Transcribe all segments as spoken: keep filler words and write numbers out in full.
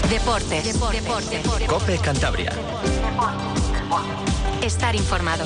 Deportes. Deportes. Deportes. COPE Cantabria. Estar informado.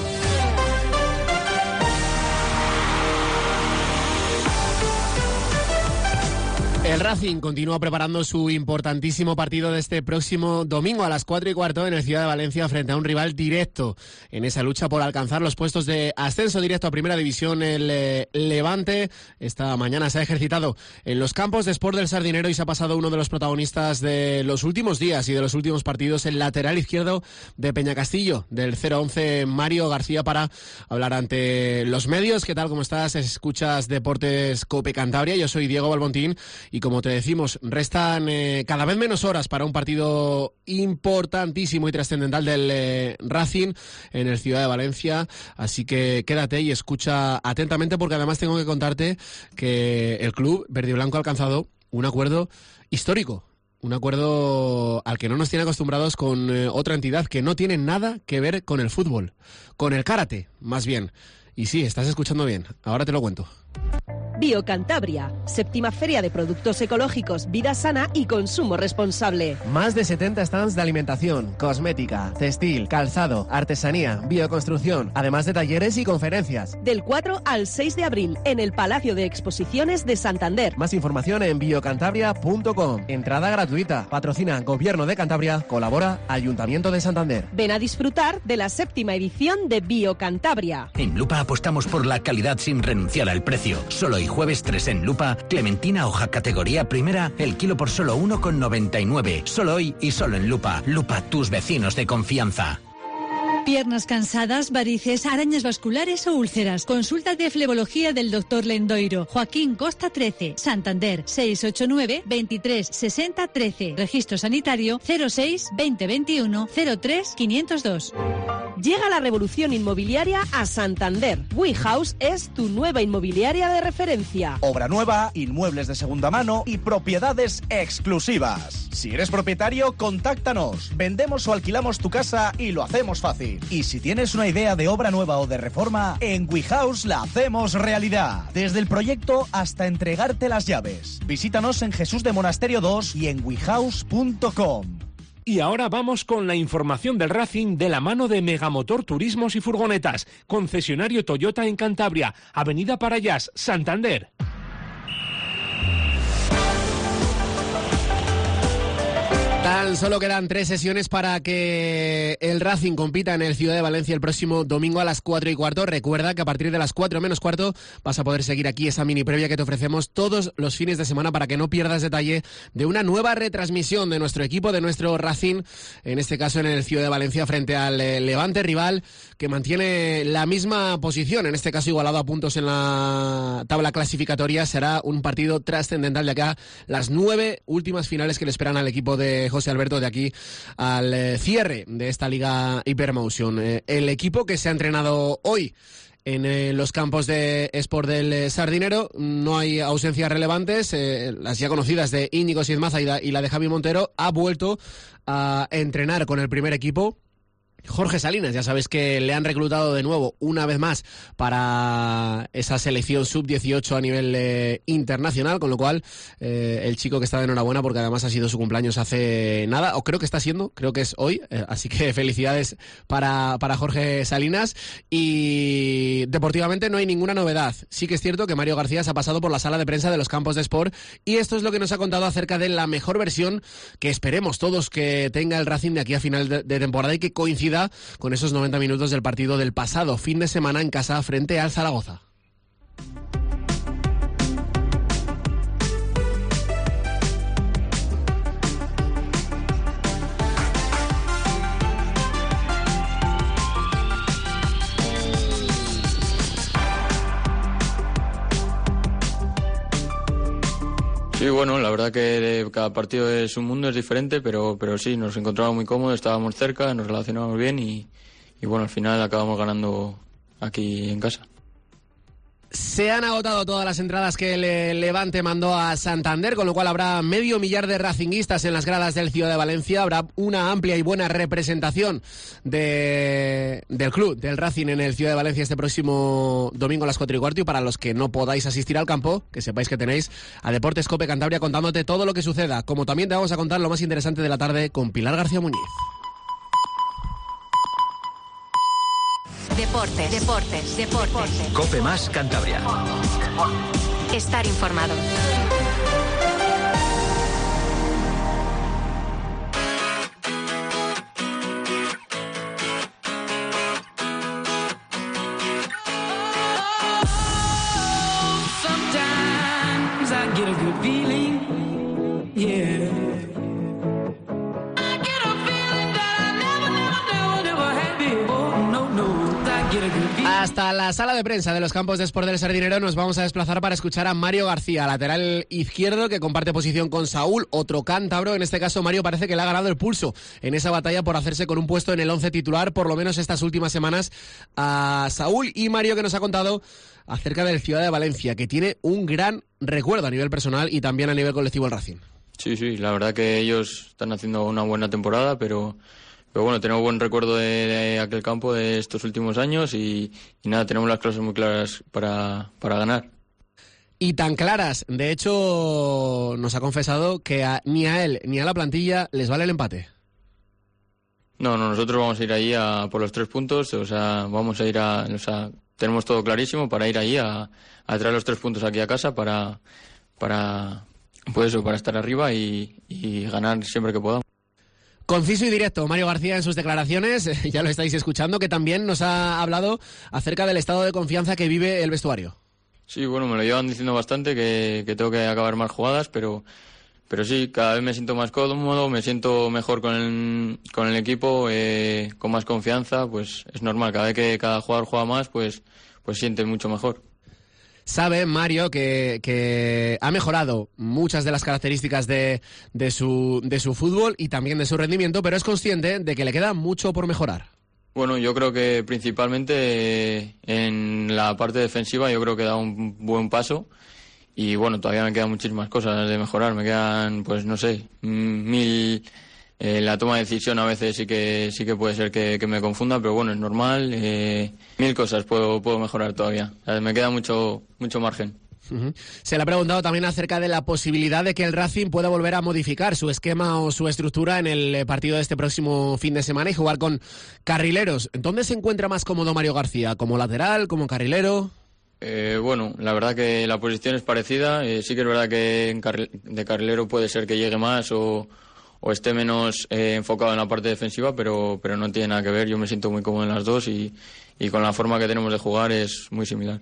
El Racing continúa preparando su importantísimo partido de este próximo domingo a las cuatro y cuarto en el Ciudad de Valencia frente a un rival directo en esa lucha por alcanzar los puestos de ascenso directo a Primera División. El eh, Levante esta mañana se ha ejercitado en los campos de Sport del Sardinero y se ha pasado uno de los protagonistas de los últimos días y de los últimos partidos, el lateral izquierdo de Peñacastillo, del cero once, Mario García, para hablar ante los medios. ¿Qué tal? ¿Cómo estás? Escuchas Deportes COPE Cantabria. Yo soy Diego Balbontín. Y como te decimos, restan eh, cada vez menos horas para un partido importantísimo y trascendental del eh, Racing en el Ciudad de Valencia. Así que quédate y escucha atentamente, porque además tengo que contarte que el club verde y blanco ha alcanzado un acuerdo histórico. Un acuerdo al que no nos tiene acostumbrados con eh, otra entidad que no tiene nada que ver con el fútbol. Con el karate, más bien. Y sí, estás escuchando bien. Ahora te lo cuento. Biocantabria, séptima feria de productos ecológicos, vida sana y consumo responsable. Más de setenta stands de alimentación, cosmética, textil, calzado, artesanía, bioconstrucción, además de talleres y conferencias. Del cuatro al seis de abril en el Palacio de Exposiciones de Santander. Más información en biocantabria punto com. Entrada gratuita. Patrocina Gobierno de Cantabria. Colabora Ayuntamiento de Santander. Ven a disfrutar de la séptima edición de Biocantabria. En Lupa apostamos por la calidad sin renunciar al precio. Solo hoy jueves tres en Lupa, clementina hoja categoría primera, el kilo por solo uno con noventa y nueve. Solo hoy y solo en Lupa. Lupa, tus vecinos de confianza. Piernas cansadas, varices, arañas vasculares o úlceras. Consulta de flebología del doctor Lendoiro. Joaquín Costa trece, Santander, seis ocho nueve, veintitrés, sesenta, trece. Registro sanitario cero seis, veinte veintiuno, cero tres, quinientos dos. Llega la revolución inmobiliaria a Santander. WeHouse es tu nueva inmobiliaria de referencia. Obra nueva, inmuebles de segunda mano y propiedades exclusivas. Si eres propietario, contáctanos. Vendemos o alquilamos tu casa y lo hacemos fácil. Y si tienes una idea de obra nueva o de reforma, en WeHouse la hacemos realidad. Desde el proyecto hasta entregarte las llaves. Visítanos en Jesús de Monasterio dos y en wehouse punto com. Y ahora vamos con la información del Racing de la mano de Megamotor Turismos y Furgonetas, concesionario Toyota en Cantabria, Avenida Parayas, Santander. Tan solo quedan tres sesiones para que el Racing compita en el Ciudad de Valencia el próximo domingo a las cuatro y cuarto. Recuerda que a partir de las cuatro menos cuarto vas a poder seguir aquí esa mini previa que te ofrecemos todos los fines de semana para que no pierdas detalle de una nueva retransmisión de nuestro equipo, de nuestro Racing, en este caso en el Ciudad de Valencia frente al Levante, rival que mantiene la misma posición, en este caso igualado a puntos en la tabla clasificatoria. Será un partido trascendental de acá, las nueve últimas finales que le esperan al equipo de José Alberto de aquí al eh, cierre de esta Liga Hypermotion. Eh, el equipo que se ha entrenado hoy en eh, los campos de Sport del eh, Sardinero, no hay ausencias relevantes, eh, las ya conocidas de Íñigo Siedmaza y, y la de Javi Montero. Ha vuelto a entrenar con el primer equipo Jorge Salinas. Ya sabes que le han reclutado de nuevo una vez más para esa selección sub dieciocho a nivel eh, internacional, con lo cual eh, el chico que está de enhorabuena porque además ha sido su cumpleaños hace nada, o creo que está siendo, creo que es hoy, eh, así que felicidades para, para Jorge Salinas. Y deportivamente no hay ninguna novedad. Sí que es cierto que Mario García se ha pasado por la sala de prensa de los campos de Sport y esto es lo que nos ha contado acerca de la mejor versión que esperemos todos que tenga el Racing de aquí a final de, de temporada y que coincida con esos noventa minutos del partido del pasado fin de semana en casa frente al Zaragoza. Sí, bueno, la verdad que cada partido es un mundo, es diferente, pero, pero sí, nos encontrábamos muy cómodos, estábamos cerca, nos relacionábamos bien y, y bueno, al final acabamos ganando aquí en casa. Se han agotado todas las entradas que el Levante mandó a Santander, con lo cual habrá medio millar de racinguistas en las gradas del Ciudad de Valencia. Habrá una amplia y buena representación de, del club, del Racing, en el Ciudad de Valencia este próximo domingo a las cuatro y cuarto. Y para los que no podáis asistir al campo, que sepáis que tenéis a Deportes Cope Cantabria contándote todo lo que suceda. Como también te vamos a contar lo más interesante de la tarde con Pilar García Muñiz. Deportes, deportes, deportes. Cope más Cantabria. Estar informado. Sometimes I get a good feeling, yeah. Hasta la sala de prensa de los campos de Sport del Sardinero nos vamos a desplazar para escuchar a Mario García, lateral izquierdo que comparte posición con Saúl, otro cántabro. En este caso, Mario parece que le ha ganado el pulso en esa batalla por hacerse con un puesto en el once titular, por lo menos estas últimas semanas, a Saúl. Y Mario, que nos ha contado acerca del Ciudad de Valencia, que tiene un gran recuerdo a nivel personal y también a nivel colectivo el Racing. Sí, sí, la verdad que ellos están haciendo una buena temporada, pero... Pero bueno, tenemos buen recuerdo de, de aquel campo de estos últimos años y, y nada, tenemos las cosas muy claras para, para ganar. Y tan claras, de hecho, nos ha confesado que a, ni a él ni a la plantilla les vale el empate. No, no, nosotros vamos a ir ahí a por los tres puntos, o sea, vamos a ir a, o sea, tenemos todo clarísimo para ir ahí a, a traer los tres puntos aquí a casa para, para, pues eso, para estar arriba y, y ganar siempre que podamos. Conciso y directo, Mario García en sus declaraciones, ya lo estáis escuchando, que también nos ha hablado acerca del estado de confianza que vive el vestuario. Sí, bueno, me lo llevan diciendo bastante, que, que tengo que acabar más jugadas, pero, pero sí, cada vez me siento más cómodo, me siento mejor con el, con el equipo, eh, con más confianza, pues es normal, cada vez que cada jugador juega más, pues, pues siente mucho mejor. Sabe Mario que, que ha mejorado muchas de las características de, de, su, de su fútbol y también de su rendimiento, pero es consciente de que le queda mucho por mejorar. Bueno, yo creo que principalmente en la parte defensiva yo creo que da un buen paso y bueno, todavía me quedan muchísimas cosas de mejorar, me quedan pues no sé, mil... Eh, la toma de decisión a veces sí que sí que puede ser que, que me confunda, pero bueno, es normal. Eh, mil cosas puedo puedo mejorar todavía. O sea, me queda mucho mucho margen. Uh-huh. Se le ha preguntado también acerca de la posibilidad de que el Racing pueda volver a modificar su esquema o su estructura en el partido de este próximo fin de semana y jugar con carrileros. ¿Dónde se encuentra más cómodo Mario García? ¿Como lateral? ¿Como carrilero? Eh, bueno, la verdad que la posición es parecida. Eh, sí que es verdad que en carri- de carrilero puede ser que llegue más o o esté menos eh, enfocado en la parte defensiva, pero, pero no tiene nada que ver. Yo me siento muy cómodo en las dos y, y con la forma que tenemos de jugar es muy similar.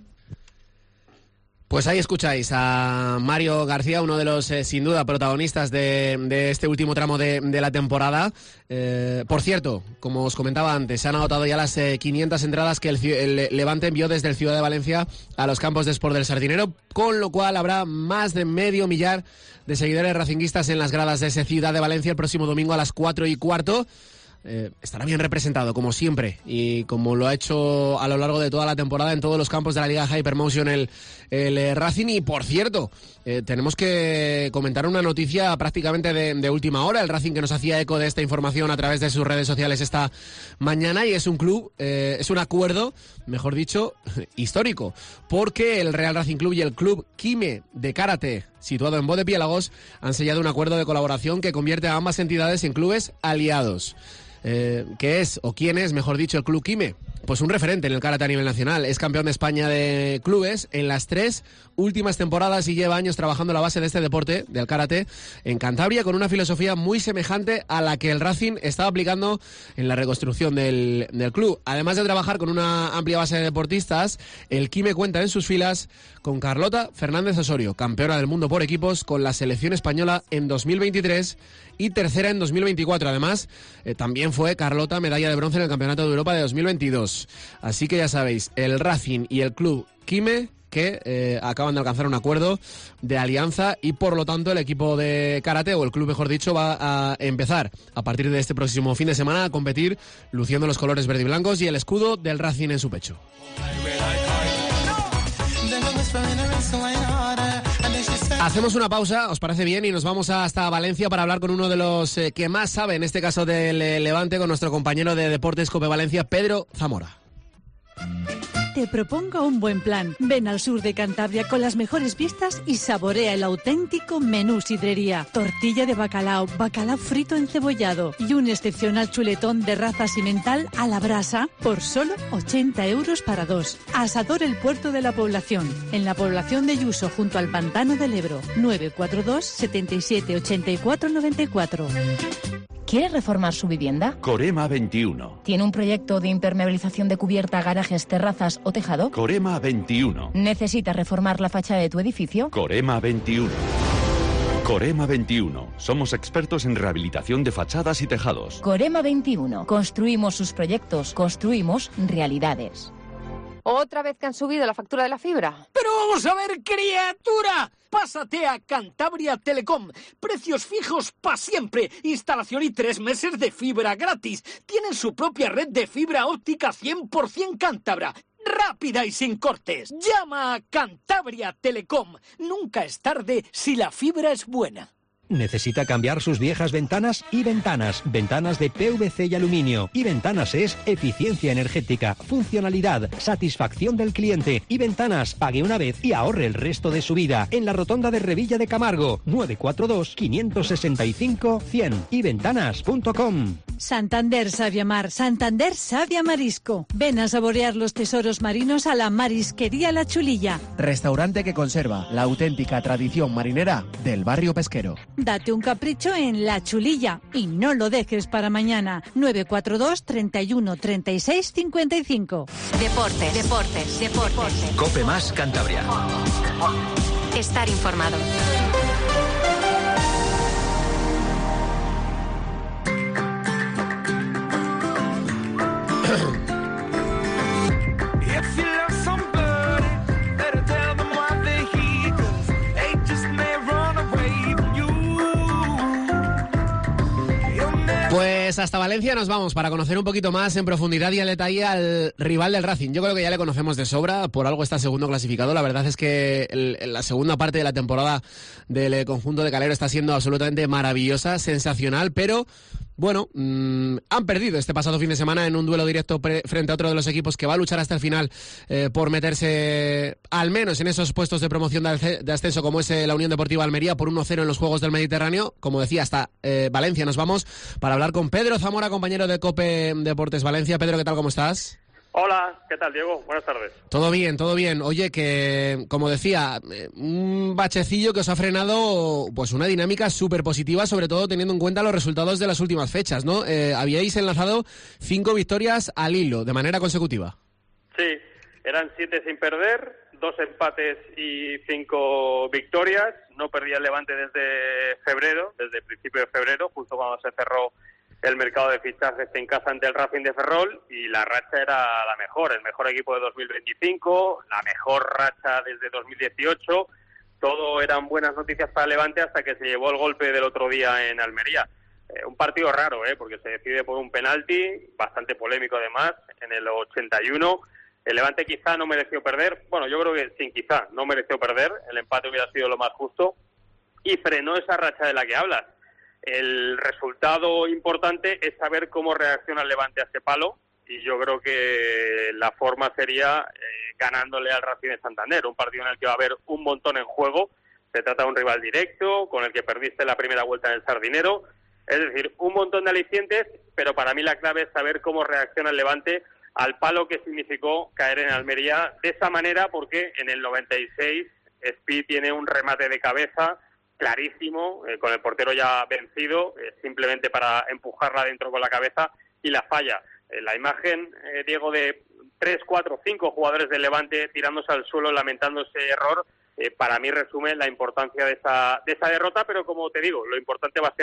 Pues ahí escucháis a Mario García, uno de los, eh, sin duda, protagonistas de, de este último tramo de, de la temporada. Eh, por cierto, como os comentaba antes, se han agotado ya las eh, quinientas entradas que el, el Levante envió desde el Ciudad de Valencia a los campos de Sport del Sardinero, con lo cual habrá más de medio millar de seguidores racinguistas en las gradas de ese Ciudad de Valencia el próximo domingo a las cuatro y cuarto. Eh, estará bien representado, como siempre, y como lo ha hecho a lo largo de toda la temporada en todos los campos de la Liga Hypermotion el, el eh, Racing. Y por cierto, eh, tenemos que comentar una noticia prácticamente de, de última hora. El Racing, que nos hacía eco de esta información a través de sus redes sociales esta mañana, y es un club, eh, es un acuerdo, mejor dicho, histórico, porque el Real Racing Club y el Club Quime de Karate, situado en Bodepiélagos, han sellado un acuerdo de colaboración que convierte a ambas entidades en clubes aliados. Eh, ¿Qué es, o quién es, mejor dicho, el Club Quime? Pues un referente en el karate a nivel nacional. Es campeón de España de clubes en las tres últimas temporadas y lleva años trabajando la base de este deporte, del karate, en Cantabria, con una filosofía muy semejante a la que el Racing estaba aplicando en la reconstrucción del, del club. Además de trabajar con una amplia base de deportistas, el Quime cuenta en sus filas con Carlota Fernández Osorio, campeona del mundo por equipos con la selección española en dos mil veintitrés y tercera en dos mil veinticuatro. Además, eh, también fue Carlota medalla de bronce en el Campeonato de Europa de dos mil veintidós. Así que ya sabéis, el Racing y el Club Quime, que eh, acaban de alcanzar un acuerdo de alianza, y por lo tanto el equipo de karate, o el club mejor dicho, va a empezar a partir de este próximo fin de semana a competir luciendo los colores verde y blancos y el escudo del Racing en su pecho. Hacemos una pausa, ¿os parece bien? Y nos vamos hasta Valencia para hablar con uno de los eh, que más sabe, en este caso del eh, Levante, con nuestro compañero de Deportes Cope Valencia, Pedro Zamora. Te propongo un buen plan. Ven al sur de Cantabria con las mejores vistas y saborea el auténtico menú sidrería. Tortilla de bacalao, bacalao frito encebollado y un excepcional chuletón de raza simental a la brasa por solo ochenta euros para dos. Asador El Puerto de la Población, en la población de Yuso, junto al Pantano del Ebro. nueve cuatro dos, setenta y siete, ochenta y cuatro, noventa y cuatro. ¿Quiere reformar su vivienda? Corema veintiuno. ¿Tiene un proyecto de impermeabilización de cubierta, garajes, terrazas o tejado? Corema veintiuno. ¿Necesita reformar la fachada de tu edificio? Corema veintiuno. Corema veintiuno. Somos expertos en rehabilitación de fachadas y tejados. Corema veintiuno. Construimos sus proyectos, construimos realidades. ¿Otra vez que han subido la factura de la fibra? ¡Pero vamos a ver, criatura! Pásate a Cantabria Telecom. Precios fijos para siempre. Instalación y tres meses de fibra gratis. Tienen su propia red de fibra óptica cien por ciento cántabra. Rápida y sin cortes. Llama a Cantabria Telecom. Nunca es tarde si la fibra es buena. ¿Necesita cambiar sus viejas ventanas? Y Ventanas, ventanas de P V C y aluminio. Y Ventanas es eficiencia energética, funcionalidad, satisfacción del cliente. Y Ventanas, pague una vez y ahorre el resto de su vida. En la rotonda de Revilla de Camargo, nueve cuatro dos, cinco seis cinco, cien. y ventanas punto com. Santander Savia Mar, Santander Savia Marisco. Ven a saborear los tesoros marinos a la Marisquería La Chulilla. Restaurante que conserva la auténtica tradición marinera del barrio pesquero. Date un capricho en La Chulilla y no lo dejes para mañana. nueve cuatro dos, treinta y uno, treinta y seis, cincuenta y cinco. Deportes, deportes, deportes. Cope más Cantabria. Estar informado. Pues hasta Valencia nos vamos para conocer un poquito más en profundidad y al detalle al rival del Racing. Yo creo que ya le conocemos de sobra, por algo está segundo clasificado. La verdad es que el, la segunda parte de la temporada del conjunto de Calero está siendo absolutamente maravillosa, sensacional, pero bueno, mmm, han perdido este pasado fin de semana en un duelo directo pre- frente a otro de los equipos que va a luchar hasta el final eh, por meterse al menos en esos puestos de promoción de, alce- de ascenso, como es eh, la Unión Deportiva Almería, por uno cero en los Juegos del Mediterráneo. Como decía, hasta eh, Valencia nos vamos para hablar con Pedro Zamora, compañero de Cope Deportes Valencia. Pedro, ¿qué tal? ¿Cómo estás? Hola, ¿qué tal, Diego? Buenas tardes. Todo bien, todo bien. Oye, que como decía, un bachecillo que os ha frenado pues una dinámica súper positiva, sobre todo teniendo en cuenta los resultados de las últimas fechas, ¿no? Eh, habíais enlazado cinco victorias al hilo, de manera consecutiva. Sí, eran siete sin perder, dos empates y cinco victorias. No perdía el Levante desde febrero, desde el principio de febrero, justo cuando se cerró el mercado de fichajes en casa ante el Racing de Ferrol, y la racha era la mejor, el mejor equipo de dos mil veinticinco, la mejor racha desde dos mil dieciocho, todo eran buenas noticias para el Levante hasta que se llevó el golpe del otro día en Almería. Eh, un partido raro, eh, porque se decide por un penalti, bastante polémico además, en el ochenta y uno. El Levante quizá no mereció perder, bueno, yo creo que sin quizá no mereció perder, el empate hubiera sido lo más justo, y frenó esa racha de la que hablas. El resultado importante es saber cómo reacciona el Levante a ese palo, y yo creo que la forma sería eh, ganándole al Racing de Santander, un partido en el que va a haber un montón en juego. Se trata de un rival directo, con el que perdiste la primera vuelta en el Sardinero, es decir, un montón de alicientes, pero para mí la clave es saber cómo reacciona el Levante al palo que significó caer en Almería de esa manera, porque en el noventa y seis Speed tiene un remate de cabeza clarísimo, eh, con el portero ya vencido, eh, simplemente para empujarla dentro con la cabeza, y la falla. Eh, la imagen, eh, Diego, de tres, cuatro, cinco jugadores del Levante tirándose al suelo lamentando ese error, eh, para mí resume la importancia de esa, de esa derrota, pero como te digo, lo importante va a ser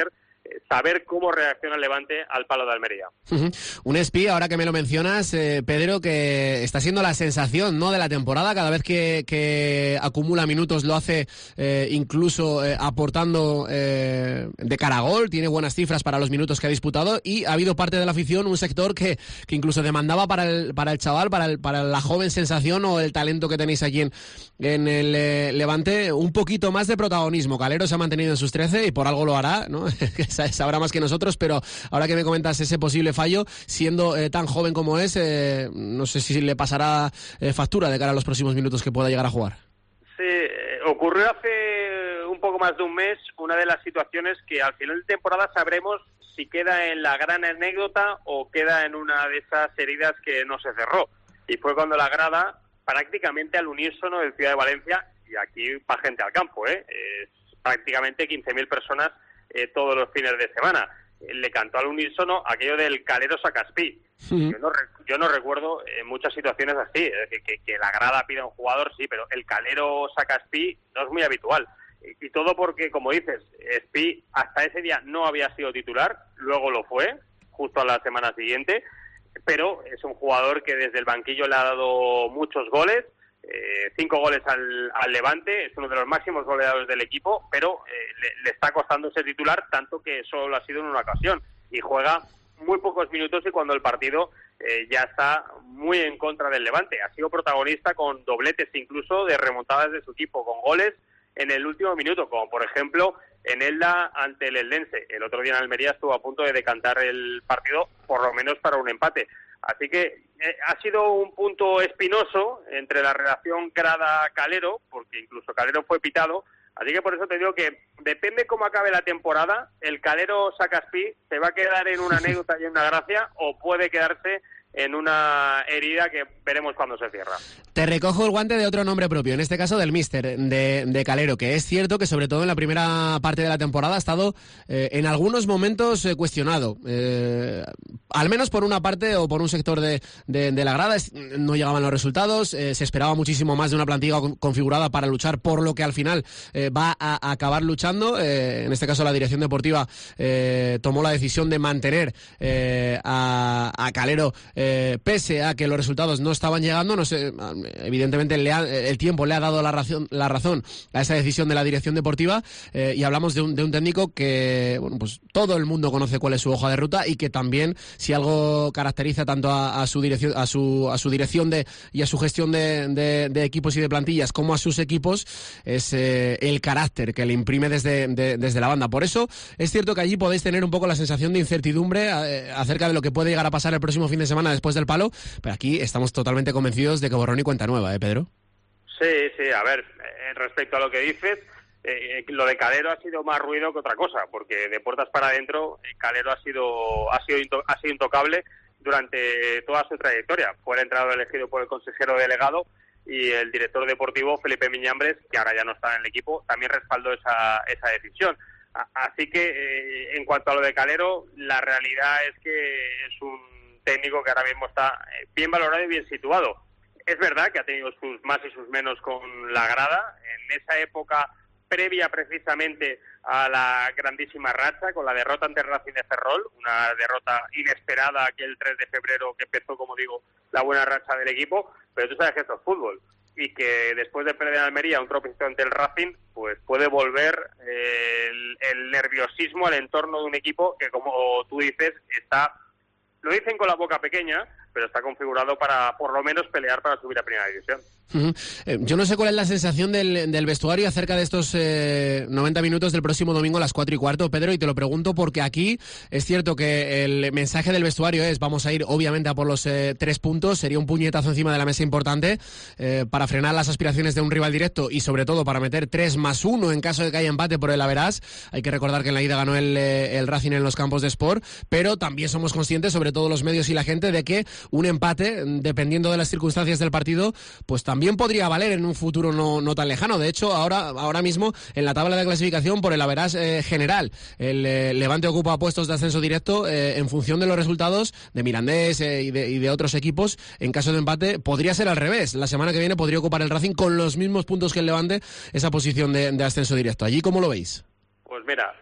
eh, saber cómo reacciona el Levante al palo de Almería. Uh-huh. Un espía, ahora que me lo mencionas, eh, Pedro, que está siendo la sensación, ¿no?, de la temporada. Cada vez que, que acumula minutos lo hace eh, incluso eh, aportando eh, de cara a gol, tiene buenas cifras para los minutos que ha disputado, y ha habido parte de la afición, un sector que, que incluso demandaba para el, para el chaval, para, el, para la joven sensación o el talento que tenéis allí en, en el eh, Levante, un poquito más de protagonismo. Calero se ha mantenido en sus trece y por algo lo hará, ¿no? Sabrá más que nosotros, pero ahora que me comentas ese posible fallo, siendo eh, tan joven como es, eh, no sé si le pasará eh, factura de cara a los próximos minutos que pueda llegar a jugar. Sí, eh, ocurrió hace un poco más de un mes una de las situaciones que al final de temporada sabremos si queda en la gran anécdota o queda en una de esas heridas que no se cerró. Y fue cuando la grada, prácticamente al unísono del Ciudad de Valencia, y aquí va gente al campo, ¿eh? Es prácticamente quince mil personas eh, todos los fines de semana. Eh, le cantó al unísono aquello del Calero Sacaspí. Uh-huh. Yo, no, yo no recuerdo eh, muchas situaciones así, eh, que, que, que la grada pida a un jugador, sí, pero el Calero Sacaspí no es muy habitual. Y, y todo porque, como dices, Espí hasta ese día no había sido titular, luego lo fue, justo a la semana siguiente, pero es un jugador que desde el banquillo le ha dado muchos goles, eh, cinco goles al, al Levante, es uno de los máximos goleadores del equipo, pero eh, le, le está costando ser titular, tanto que solo lo ha sido en una ocasión, y juega muy pocos minutos, y cuando el partido eh, ya está muy en contra del Levante. Ha sido protagonista con dobletes incluso de remontadas de su equipo, con goles en el último minuto, como por ejemplo en Elda ante el Eldense. El otro día en Almería estuvo a punto de decantar el partido, por lo menos para un empate. Así que eh, ha sido un punto espinoso entre la relación Grada-Calero, porque incluso Calero fue pitado. Así que por eso te digo que depende cómo acabe la temporada, el Calero Sacaspí se va a quedar en una anécdota y en una gracia, o puede quedarse en una herida que veremos cuando se cierra. Te recojo el guante de otro nombre propio, en este caso del míster, de, de Calero, que es cierto que sobre todo en la primera parte de la temporada ha estado eh, en algunos momentos eh, cuestionado, eh, al menos por una parte o por un sector de, de, de la grada. No llegaban los resultados, eh, se esperaba muchísimo más de una plantilla con, configurada para luchar por lo que al final eh, va a, a acabar luchando. Eh, en este caso la dirección deportiva eh, tomó la decisión de mantener eh, a, a Calero Eh, pese a que los resultados no estaban llegando. No sé, evidentemente le ha, el tiempo le ha dado la razón, la razón a esa decisión de la dirección deportiva, eh, y hablamos de un, de un técnico que, bueno, pues todo el mundo conoce cuál es su hoja de ruta, y que también, si algo caracteriza tanto a, a su dirección, a su a su dirección de y a su gestión de, de, de equipos y de plantillas, como a sus equipos, es eh, el carácter que le imprime desde, de, desde la banda. Por eso es cierto que allí podéis tener un poco la sensación de incertidumbre eh, acerca de lo que puede llegar a pasar el próximo fin de semana después del palo, pero aquí estamos totalmente convencidos de que borrón y cuenta nueva, ¿eh, Pedro? Sí, sí, a ver, eh, respecto a lo que dices, eh, lo de Calero ha sido más ruido que otra cosa, porque de puertas para adentro, eh, Calero ha sido ha sido into, ha sido intocable durante toda su trayectoria. Fue el entrenador elegido por el consejero delegado, y el director deportivo, Felipe Miñambres, que ahora ya no está en el equipo, también respaldó esa, esa decisión. Así que, eh, en cuanto a lo de Calero, la realidad es que es un técnico que ahora mismo está bien valorado y bien situado. Es verdad que ha tenido sus más y sus menos con la grada, en esa época previa precisamente a la grandísima racha, con la derrota ante el Racing de Ferrol, una derrota inesperada aquel tres de febrero que empezó, como digo, la buena racha del equipo, pero tú sabes que esto es fútbol, y que después de perder en Almería un tropiezo ante el Racing, pues puede volver eh, el, el nerviosismo al entorno de un equipo que, como tú dices, está... Lo dicen con la boca pequeña, pero está configurado para, por lo menos, pelear para subir a Primera División. Uh-huh. Eh, yo no sé cuál es la sensación del, del vestuario acerca de estos eh, noventa minutos del próximo domingo a las cuatro y cuarto, Pedro, y te lo pregunto porque aquí es cierto que el mensaje del vestuario es: vamos a ir obviamente a por los eh, tres puntos, sería un puñetazo encima de la mesa importante eh, para frenar las aspiraciones de un rival directo, y sobre todo para meter tres más uno en caso de que haya empate por el averás. Hay que recordar que en la ida ganó el, el Racing en los campos de Sport, pero también somos conscientes, sobre todo los medios y la gente, de que un empate, dependiendo de las circunstancias del partido, pues también también podría valer en un futuro no, no tan lejano. De hecho, ahora, ahora mismo en la tabla de clasificación por el average eh, general, el eh, Levante ocupa puestos de ascenso directo eh, en función de los resultados de Mirandés eh, y, de, y de otros equipos. En caso de empate podría ser al revés. La semana que viene podría ocupar el Racing con los mismos puntos que el Levante esa posición de, de ascenso directo. ¿Allí cómo lo veis? Pues mira,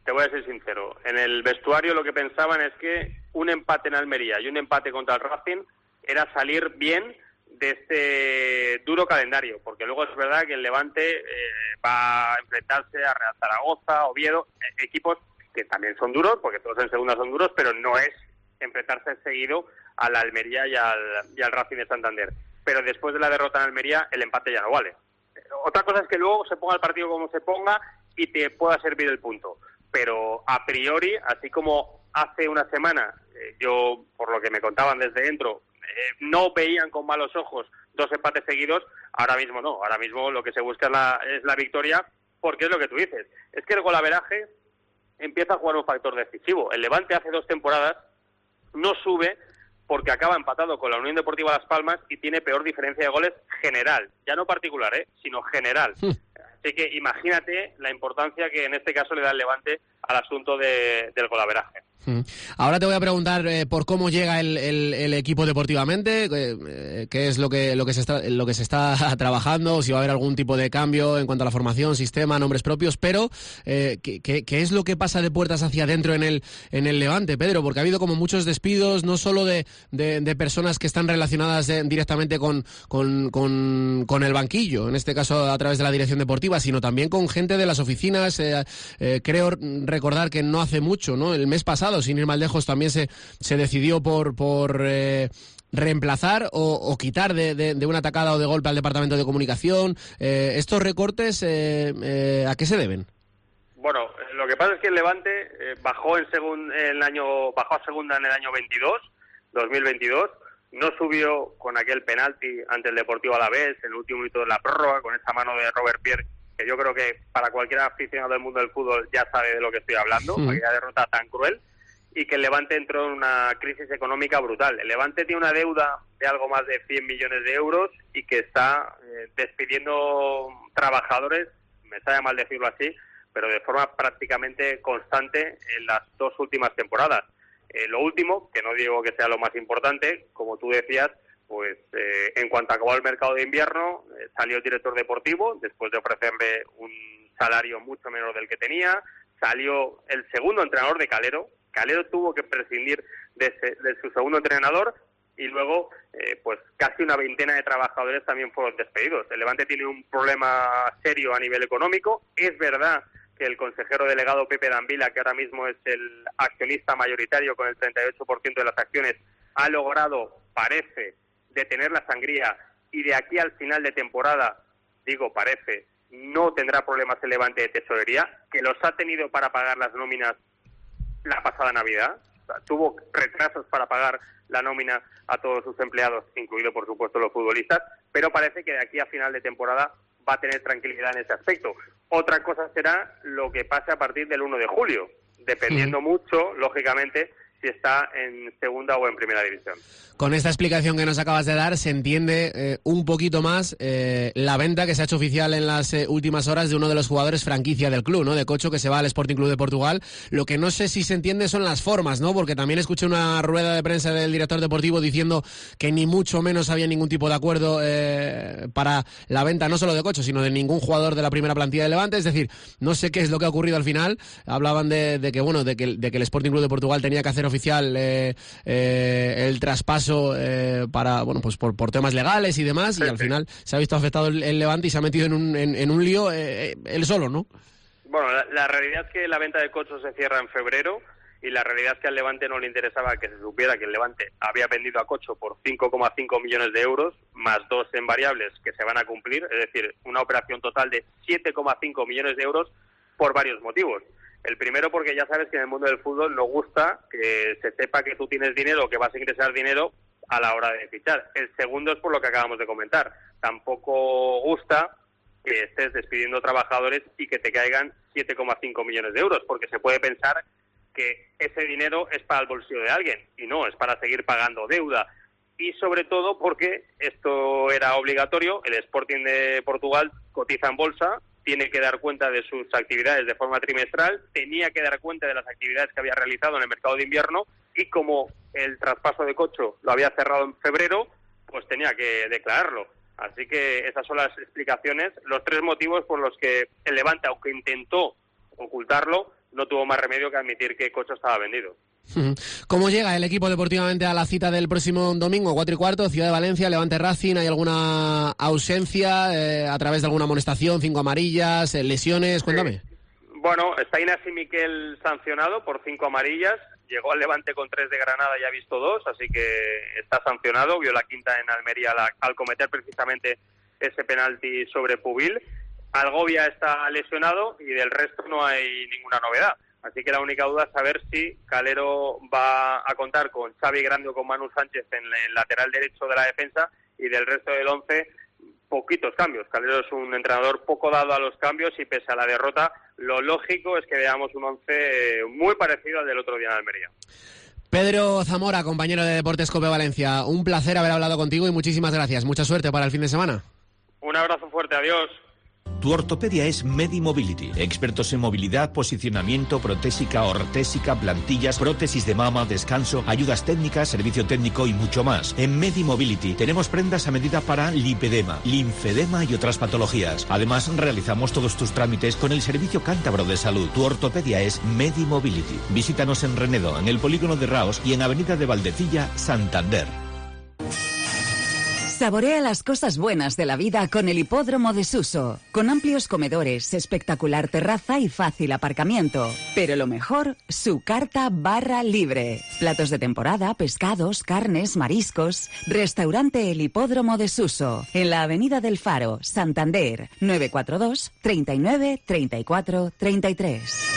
te voy a ser sincero, en el vestuario lo que pensaban es que un empate en Almería y un empate contra el Racing era salir bien de este duro calendario, porque luego es verdad que el Levante eh, va a enfrentarse a Real Zaragoza, Oviedo, eh, equipos que también son duros, porque todos en segunda son duros, pero no es enfrentarse seguido a la Almería y al, y al Racing de Santander. Pero después de la derrota en Almería, el empate ya no vale. Otra cosa es que luego se ponga el partido como se ponga y te pueda servir el punto. Pero a priori, así como hace una semana, eh, yo, por lo que me contaban desde dentro, eh, no veían con malos ojos dos empates seguidos, ahora mismo no. Ahora mismo lo que se busca es la, es la victoria, porque es lo que tú dices. Es que el golaveraje empieza a jugar un factor decisivo. El Levante hace dos temporadas no sube porque acaba empatado con la Unión Deportiva Las Palmas y tiene peor diferencia de goles general, ya no particular, ¿eh? sino general. Sí. Así que imagínate la importancia que en este caso le da el Levante al asunto de, del golaveraje. Ahora te voy a preguntar eh, por cómo llega el, el, el equipo deportivamente, eh, qué es lo que lo que se está lo que se está trabajando, si va a haber algún tipo de cambio en cuanto a la formación, sistema, nombres propios, pero eh, ¿qué, qué, qué es lo que pasa de puertas hacia adentro en el en el Levante, Pedro? Porque ha habido como muchos despidos, no solo de, de, de personas que están relacionadas de, directamente con, con, con, con el banquillo, en este caso a través de la dirección deportiva, sino también con gente de las oficinas. Eh, eh, creo recordar que no hace mucho, ¿no? El mes pasado, sin ir más lejos, también se, se decidió por, por eh, reemplazar o, o quitar de, de, de una tacada o de golpe al departamento de comunicación. Eh, ¿Estos recortes eh, eh, a qué se deben? Bueno, lo que pasa es que el Levante eh, bajó en segun, el año bajó a segunda en el año veintidós, dos mil veintidós, no subió con aquel penalti ante el Deportivo Alavés en el último minuto de la prórroga, con esa mano de Robert Pierre, que yo creo que para cualquier aficionado del mundo del fútbol ya sabe de lo que estoy hablando, sí. Aquella derrota tan cruel, y que el Levante entró en una crisis económica brutal. El Levante tiene una deuda de algo más de cien millones de euros y que está eh, despidiendo trabajadores, me sabe mal decirlo así, pero de forma prácticamente constante en las dos últimas temporadas. Eh, lo último, que no digo que sea lo más importante, como tú decías, pues eh, en cuanto acabó el mercado de invierno, eh, salió el director deportivo, después de ofrecerle un salario mucho menor del que tenía, salió el segundo entrenador de Calero. Calero tuvo que prescindir de, ese, de su segundo entrenador y luego eh, pues casi una veintena de trabajadores también fueron despedidos. El Levante tiene un problema serio a nivel económico. Es verdad que el consejero delegado Pepe Dambila, que ahora mismo es el accionista mayoritario con el treinta y ocho por ciento de las acciones, ha logrado, parece, detener la sangría y de aquí al final de temporada, digo parece, no tendrá problemas el Levante de tesorería, que los ha tenido para pagar las nóminas la pasada Navidad. O sea, tuvo retrasos para pagar la nómina a todos sus empleados, incluido por supuesto los futbolistas, pero parece que de aquí a final de temporada va a tener tranquilidad en ese aspecto. Otra cosa será lo que pase a partir del uno de julio, dependiendo sí. mucho, lógicamente, si está en segunda o en primera división. Con esta explicación que nos acabas de dar, se entiende eh, un poquito más eh, la venta que se ha hecho oficial en las eh, últimas horas de uno de los jugadores franquicia del club, ¿no? De Cocho, que se va al Sporting Club de Portugal. Lo que no sé si se entiende son las formas, ¿no? Porque también escuché una rueda de prensa del director deportivo diciendo que ni mucho menos había ningún tipo de acuerdo eh, para la venta, no solo de Cocho, sino de ningún jugador de la primera plantilla de Levante. Es decir, no sé qué es lo que ha ocurrido al final. Hablaban de, de que, bueno, de que, de que el Sporting Club de Portugal tenía que hacer oficial eh, eh, el traspaso eh, para, bueno, pues por, por temas legales y demás, sí, y al sí. final se ha visto afectado el, el Levante y se ha metido en un, en, en un lío eh, él solo, ¿no? Bueno, la, la realidad es que la venta de Cocho se cierra en febrero y la realidad es que al Levante no le interesaba que se supiera que el Levante había vendido a Cocho por cinco coma cinco millones de euros, más dos en variables que se van a cumplir, es decir, una operación total de siete coma cinco millones de euros por varios motivos. El primero porque ya sabes que en el mundo del fútbol nos gusta que se sepa que tú tienes dinero, que vas a ingresar dinero a la hora de fichar. El segundo es por lo que acabamos de comentar. Tampoco gusta que estés despidiendo trabajadores y que te caigan siete coma cinco millones de euros, porque se puede pensar que ese dinero es para el bolsillo de alguien, y no, es para seguir pagando deuda. Y sobre todo porque esto era obligatorio, el Sporting de Portugal cotiza en bolsa, tiene que dar cuenta de sus actividades de forma trimestral, tenía que dar cuenta de las actividades que había realizado en el mercado de invierno, y como el traspaso de Cocho lo había cerrado en febrero, pues tenía que declararlo. Así que esas son las explicaciones, los tres motivos por los que el Levante, aunque intentó ocultarlo, no tuvo más remedio que admitir que Cocho estaba vendido. ¿Cómo llega el equipo deportivamente a la cita del próximo domingo, cuatro y cuarto, Ciudad de Valencia, Levante Racing? ¿Hay alguna ausencia eh, a través de alguna amonestación, cinco amarillas, eh, lesiones? Cuéntame. Sí. Bueno, está Inasi Miquel sancionado por cinco amarillas. Llegó al Levante con tres de Granada y ha visto dos, así que está sancionado. Vio la quinta en Almería al, al cometer precisamente ese penalti sobre Pubil. Algovia está lesionado y del resto no hay ninguna novedad. Así que la única duda es saber si Calero va a contar con Xavi Grande o con Manu Sánchez en el lateral derecho de la defensa, y del resto del once, poquitos cambios. Calero es un entrenador poco dado a los cambios y pese a la derrota, lo lógico es que veamos un once muy parecido al del otro día en Almería. Pedro Zamora, compañero de Deportes Cope Valencia, un placer haber hablado contigo y muchísimas gracias. Mucha suerte para el fin de semana. Un abrazo fuerte, adiós. Tu ortopedia es MediMobility, expertos en movilidad, posicionamiento, protésica, ortésica, plantillas, prótesis de mama, descanso, ayudas técnicas, servicio técnico y mucho más. En MediMobility tenemos prendas a medida para lipedema, linfedema y otras patologías. Además, realizamos todos tus trámites con el Servicio Cántabro de Salud. Tu ortopedia es MediMobility. Visítanos en Renedo, en el Polígono de Raos y en Avenida de Valdecilla, Santander. Saborea las cosas buenas de la vida con el Hipódromo de Suso, con amplios comedores, espectacular terraza y fácil aparcamiento. Pero lo mejor, su carta barra libre. Platos de temporada, pescados, carnes, mariscos. Restaurante El Hipódromo de Suso, en la Avenida del Faro, Santander, nueve cuatro dos, treinta y nueve, treinta y cuatro, treinta y tres.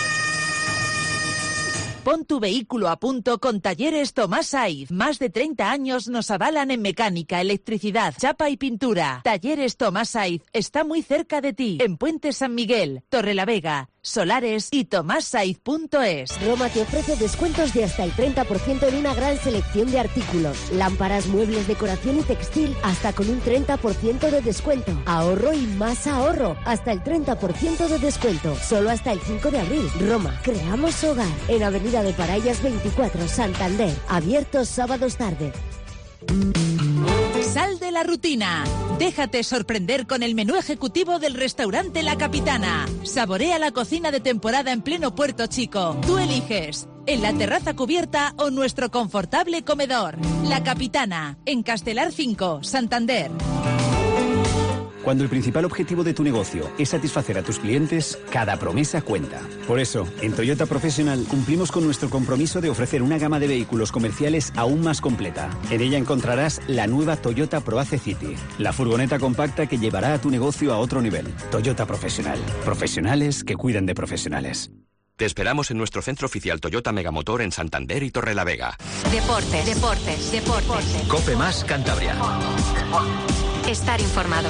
Pon tu vehículo a punto con Talleres Tomás Saiz. Más de treinta años nos avalan en mecánica, electricidad, chapa y pintura. Talleres Tomás Saiz está muy cerca de ti, en Puente San Miguel, Torrelavega, Solares y tomás saiz punto es. Roma te ofrece descuentos de hasta el treinta por ciento en una gran selección de artículos. Lámparas, muebles, decoración y textil, hasta con un treinta por ciento de descuento. Ahorro y más ahorro, hasta el treinta por ciento de descuento. Solo hasta el cinco de abril. Roma, creamos hogar. En Avenida de Parayas veinticuatro, Santander. Abiertos sábados tarde. Sal de la rutina. Déjate sorprender con el menú ejecutivo del restaurante La Capitana. Saborea la cocina de temporada en pleno Puerto Chico. Tú eliges, en la terraza cubierta o nuestro confortable comedor. La Capitana, en Castelar cinco, Santander. Cuando el principal objetivo de tu negocio es satisfacer a tus clientes, cada promesa cuenta. Por eso, en Toyota Professional cumplimos con nuestro compromiso de ofrecer una gama de vehículos comerciales aún más completa. En ella encontrarás la nueva Toyota ProAce City, la furgoneta compacta que llevará a tu negocio a otro nivel. Toyota Professional. Profesionales que cuidan de profesionales. Te esperamos en nuestro centro oficial Toyota Megamotor en Santander y Torrelavega. Deportes, deportes, deportes. Cope Más Cantabria. Estar informado.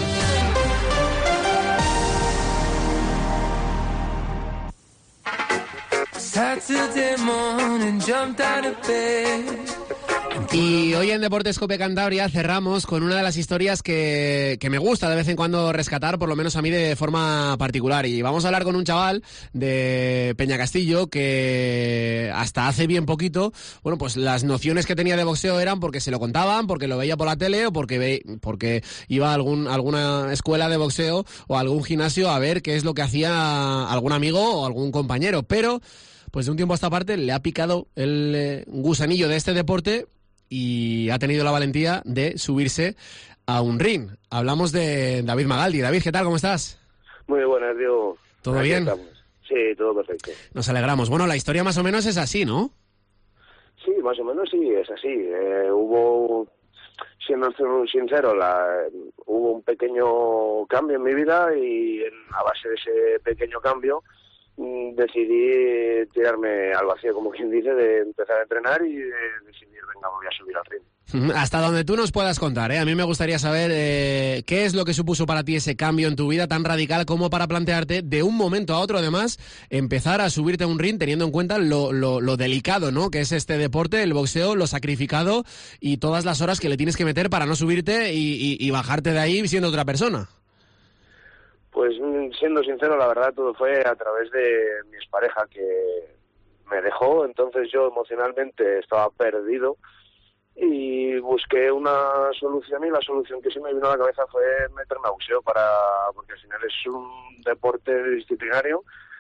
Saturday morning, jumped out of bed. Y hoy en Deportes Cope Cantabria cerramos con una de las historias que, que me gusta de vez en cuando rescatar, por lo menos a mí de forma particular. Y vamos a hablar con un chaval de Peñacastillo que hasta hace bien poquito, bueno, pues las nociones que tenía de boxeo eran porque se lo contaban, porque lo veía por la tele o porque, ve, porque iba a algún, alguna escuela de boxeo o a algún gimnasio a ver qué es lo que hacía algún amigo o algún compañero. Pero, pues de un tiempo a esta parte le ha picado el eh, gusanillo de este deporte y ha tenido la valentía de subirse a un ring. Hablamos de David Magaldi. David, ¿qué tal? ¿Cómo estás? Muy buenas, Diego. ¿Todo Aquí bien? estamos. Sí, todo perfecto. Nos alegramos. Bueno, la historia más o menos es así, ¿no? Sí, más o menos sí, es así. Eh, hubo, siendo sincero, la, hubo un pequeño cambio en mi vida y en, a base de ese pequeño cambio decidí tirarme al vacío, como quien dice, de empezar a entrenar y de decidir, venga, voy a subir al ring. Hasta donde tú nos puedas contar, ¿eh? A mí me gustaría saber eh, qué es lo que supuso para ti ese cambio en tu vida tan radical como para plantearte de un momento a otro, además, empezar a subirte a un ring teniendo en cuenta lo, lo, lo delicado, ¿no?, que es este deporte, el boxeo, lo sacrificado y todas las horas que le tienes que meter para no subirte y, y, y bajarte de ahí siendo otra persona. Pues siendo sincero, la verdad todo fue a través de mi expareja que me dejó, entonces yo emocionalmente estaba perdido y busqué una solución y la solución que sí me vino a la cabeza fue meterme a boxeo para, porque al final es un deporte disciplinario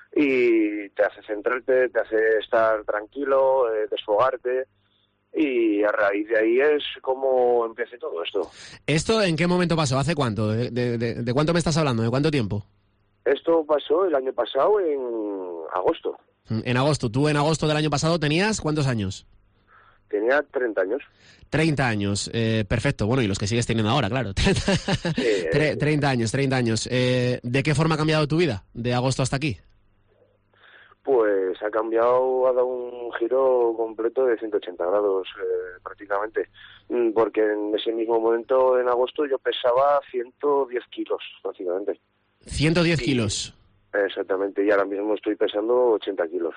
y te hace centrarte, te hace estar tranquilo, eh, desfogarte, y a raíz de ahí es como empieza todo esto. ¿Esto en qué momento pasó? ¿Hace cuánto? ¿De, de, de, de cuánto me estás hablando? ¿De cuánto tiempo? Esto pasó el año pasado en agosto. En agosto. ¿Tú en agosto del año pasado tenías cuántos años? Tenía treinta años. treinta años, eh, perfecto. Bueno, y los que sigues teniendo ahora, claro. treinta, sí, eh, treinta años, treinta años. Eh, ¿De qué forma ha cambiado tu vida de agosto hasta aquí? Pues ha cambiado, ha dado un giro completo de ciento ochenta grados eh, prácticamente, porque en ese mismo momento, en agosto, yo pesaba ciento diez kilos prácticamente. ciento diez kilos. Exactamente, y ahora mismo estoy pesando ochenta kilos.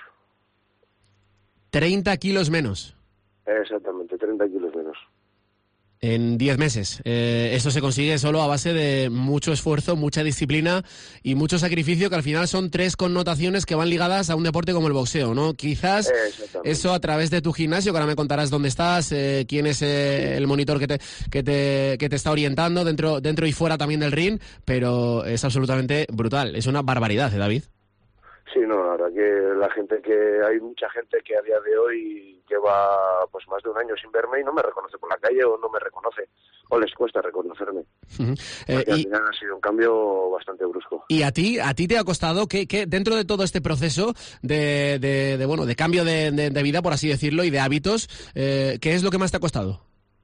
treinta kilos menos. Exactamente, treinta kilos menos. En diez meses. Eh, esto se consigue solo a base de mucho esfuerzo, mucha disciplina y mucho sacrificio, que al final son tres connotaciones que van ligadas a un deporte como el boxeo, ¿no? Quizás eso a través de tu gimnasio, que ahora me contarás dónde estás, eh, quién es eh, el monitor que te, que te que te está orientando dentro dentro y fuera también del ring, pero es absolutamente brutal. Es una barbaridad, ¿eh, David? Sí, no, la verdad que la gente que hay mucha gente que a día de hoy lleva pues más de un año sin verme y no me reconoce por la calle o no me reconoce o les cuesta reconocerme. Uh-huh. Eh, Porque al y, final ha sido un cambio bastante brusco. ¿Y a ti a ti te ha costado que, que dentro de todo este proceso de, de, de bueno de cambio de, de, de vida, por así decirlo, y de hábitos, eh, qué es lo que más te ha costado?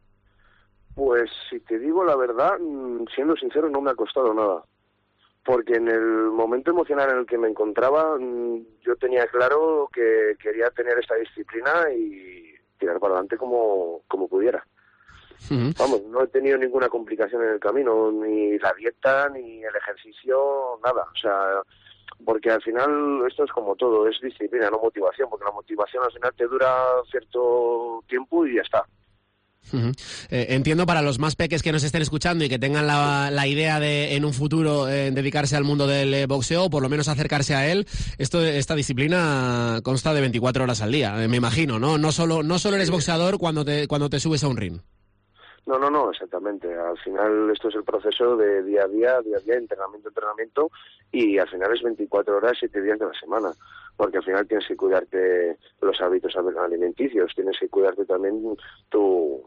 Pues si te digo la verdad, siendo sincero, no me ha costado nada. Porque en el momento emocional en el que me encontraba, yo tenía claro que quería tener esta disciplina y tirar para adelante como, como pudiera. Uh-huh. Vamos, no he tenido ninguna complicación en el camino, ni la dieta, ni el ejercicio, nada. O sea, porque al final esto es como todo, es disciplina, no motivación, porque la motivación al final te dura cierto tiempo y ya está. Uh-huh. Eh, entiendo, para los más peques que nos estén escuchando y que tengan la, la idea de en un futuro eh, dedicarse al mundo del eh, boxeo, o por lo menos acercarse a él, esto esta disciplina consta de veinticuatro horas al día, eh, me imagino, ¿no? No solo no solo eres boxeador cuando te cuando te subes a un ring. No, no, no, exactamente. Al final esto es el proceso de día a día, día a día, entrenamiento, entrenamiento, y al final es veinticuatro horas, siete días de la semana. Porque al final tienes que cuidarte los hábitos alimenticios, tienes que cuidarte también tu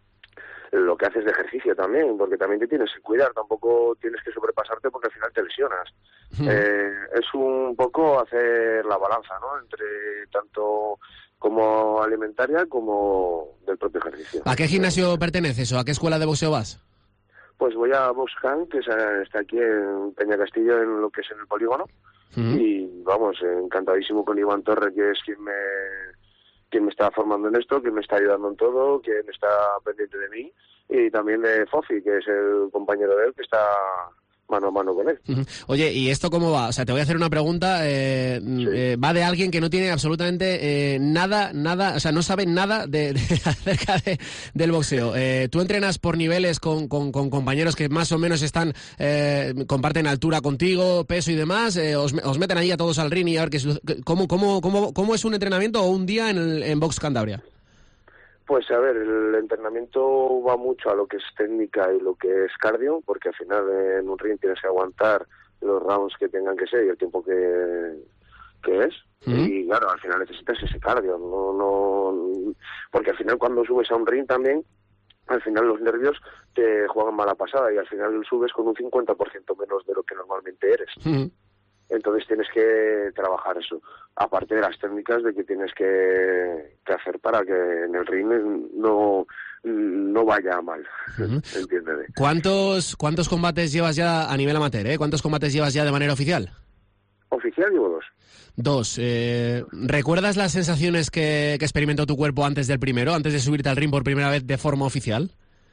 lo que haces de ejercicio también, porque también te tienes que cuidar, tampoco tienes que sobrepasarte porque al final te lesionas. Mm. Eh, es un poco hacer la balanza, ¿no? Entre tanto como alimentaria como del propio ejercicio. ¿A qué gimnasio perteneces o a qué escuela de boxeo vas? Pues voy a Boxhand, que está aquí en Peña Castillo, en lo que es en el polígono. Uh-huh. Y vamos, encantadísimo con Iván Torre, que es quien me quien me está formando en esto, quien me está ayudando en todo, quien está pendiente de mí, y también de Fofi, que es el compañero de él, que está mano a mano con él. Uh-huh. Oye, ¿y esto cómo va? O sea, te voy a hacer una pregunta, eh, sí. eh, va de alguien que no tiene absolutamente eh, nada, nada, o sea, no sabe nada de, de, acerca de, del boxeo. Eh, ¿Tú entrenas por niveles con, con, con compañeros que más o menos están, eh, comparten altura contigo, peso y demás? Eh, os, os meten ahí a todos al ring y a ver qué, cómo, cómo, cómo, cómo es un entrenamiento o un día en, el, en Box Cantabria. Pues a ver, el entrenamiento va mucho a lo que es técnica y lo que es cardio, porque al final en un ring tienes que aguantar los rounds que tengan que ser y el tiempo que, que es. ¿Mm? Y claro, al final necesitas ese cardio, no, no, porque al final cuando subes a un ring también, al final los nervios te juegan mala pasada y al final subes con un cincuenta por ciento menos de lo que normalmente eres. ¿Mm? Entonces tienes que trabajar eso, aparte de las técnicas de que tienes que, que hacer para que en el ring no, no vaya mal, uh-huh. ¿Entiéndeme? ¿Cuántos, ¿Cuántos combates llevas ya a nivel amateur? ¿eh? ¿Cuántos combates llevas ya de manera oficial? Oficial llevo dos. Dos. Eh, ¿Recuerdas las sensaciones que, que experimentó tu cuerpo antes del primero, antes de subirte al ring por primera vez de forma oficial?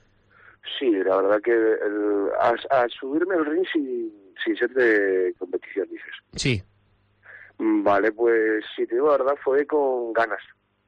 Sí, la verdad que el, a, a subirme al ring sin, sin ser de competición, dices. Sí. Vale, pues si te digo la verdad fue con ganas.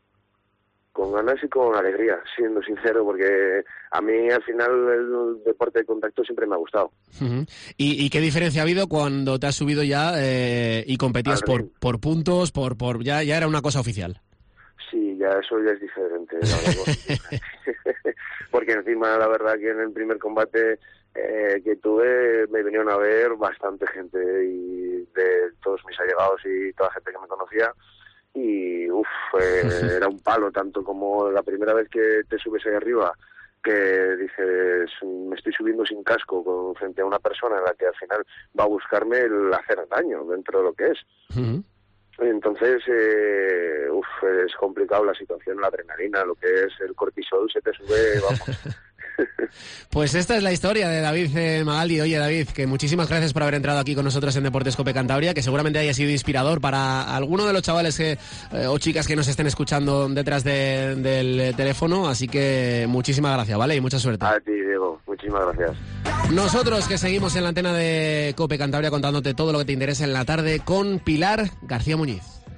Con ganas y con alegría, siendo sincero, porque a mí al final el deporte de contacto siempre me ha gustado. Uh-huh. ¿Y, ¿Y qué diferencia ha habido cuando te has subido ya eh, y competías por, por puntos, por por ya ya era una cosa oficial? Sí, ya eso ya es diferente, la verdad. Porque encima la verdad que en el primer combate eh, que tuve, me vinieron a ver bastante gente y de todos mis allegados y toda la gente que me conocía. Y uff, eh, era un palo, tanto como la primera vez que te subes ahí arriba, que dices, me estoy subiendo sin casco con, frente a una persona en la que al final va a buscarme el hacer daño dentro de lo que es. Uh-huh. Entonces, eh, uf, es complicado la situación, la adrenalina, lo que es el cortisol, se te sube, vamos. Pues esta es la historia de David eh, Magaldi. Oye, David, que muchísimas gracias por haber entrado aquí con nosotros en Deportes Cope Cantabria, que seguramente haya sido inspirador para alguno de los chavales que, eh, o chicas que nos estén escuchando detrás de, del teléfono, así que muchísimas gracias, ¿vale? Y mucha suerte. A ti, Diego, muchísimas gracias. Nosotros que seguimos en la antena de Cope Cantabria contándote todo lo que te interesa en la tarde con Pilar García Muñiz.